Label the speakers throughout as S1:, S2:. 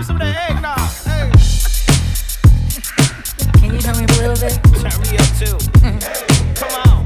S1: some of that eggnog. Hey.
S2: Can you turn me up a little bit?
S1: Turn me up too. Come on.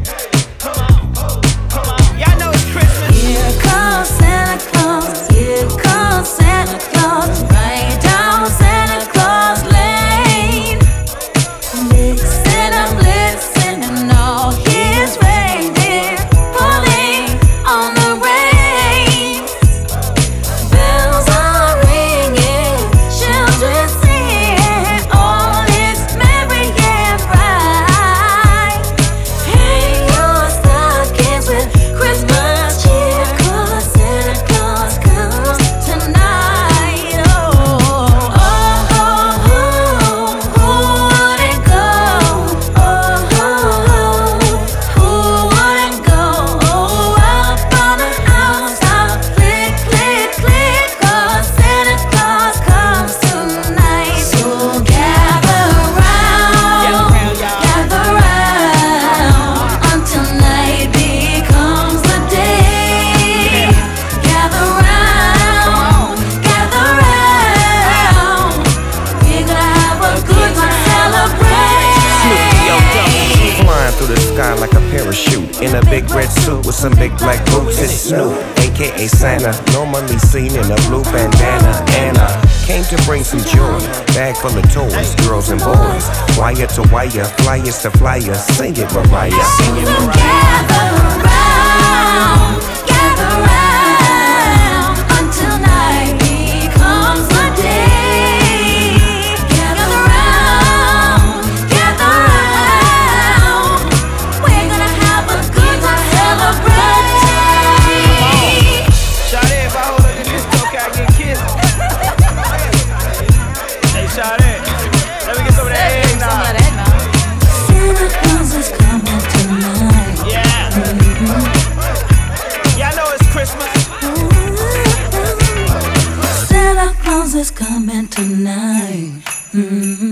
S1: Y'all know it's Christmas.
S2: Here comes Santa Claus. Here comes Santa Claus. Right down Santa Claus Lane. Listen, I'm listening. All his reindeer pulling on the reins. Bells are ringing, children singing. All is merry and bright. Hang your stockings with Christmas cheer, 'cause Santa Claus comes tonight. Oh, oh, oh, who wouldn't go? Oh, who wouldn't go? Up on the housetop, click, click, click, 'cause Santa Claus comes tonight. So gather round, until night becomes the day. Gather round, we're gonna have a good one, celebrate.
S3: Flying through the sky like a parachute in a big red suit with some big black boots. It's Snoop, aka Santa, normally seen in a blue bandana. Anna came to bring some joy, bag full of toys, girls and boys. Wire to wire, flyers to flyers. Sing it, Mariah. Sing it, Mariah.
S2: Gather round, until night becomes the day. Gather round, we're gonna have a good time, celebrate.
S1: Sade, if I hold up this coke, I get kissed. Hey, Sade, let me get some of that eggnog.
S2: Santa Claus is coming tonight.
S1: Yeah. Y'all know it's Christmas.
S2: Santa Claus is coming tonight.